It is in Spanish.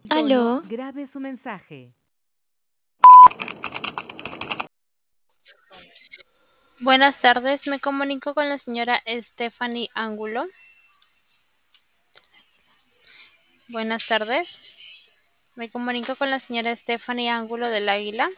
Tono Aló, grave su mensaje. Buenas tardes, me comunico con la señora Stephanie Ángulo. Buenas tardes, me comunico con la señora Stephanie Ángulo del Águila.